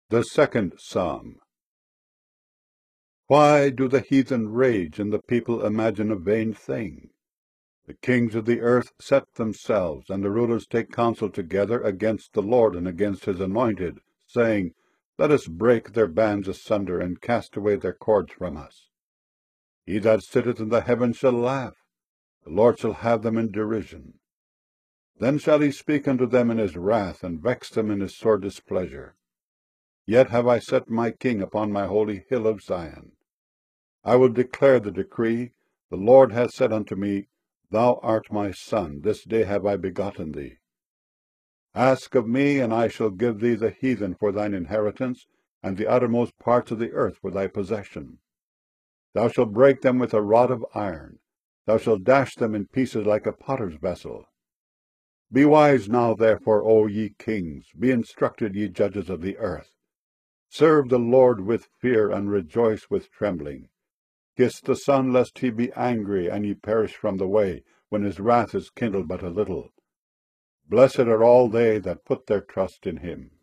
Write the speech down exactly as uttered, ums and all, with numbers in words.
The Second Psalm. Why do the heathen rage, and the people imagine a vain thing? The kings of the earth set themselves, and the rulers take counsel together against the Lord and against his anointed, saying, Let us break their bands asunder, and cast away their cords from us. He that sitteth in the heavens shall laugh, the Lord shall have them in derision. Then shall he speak unto them in his wrath, and vex them in his sore displeasure. Yet have I set my king upon my holy hill of Zion. I will declare the decree. The Lord hath said unto me, Thou art my son, this day have I begotten thee. Ask of me, and I shall give thee the heathen for thine inheritance, and the uttermost parts of the earth for thy possession. Thou shalt break them with a rod of iron. Thou shalt dash them in pieces like a potter's vessel. Be wise now, therefore, O ye kings, be instructed, ye judges of the earth. Serve the Lord with fear, and rejoice with trembling. Kiss the Son, lest he be angry, and ye perish from the way, when his wrath is kindled but a little. Blessed are all they that put their trust in him.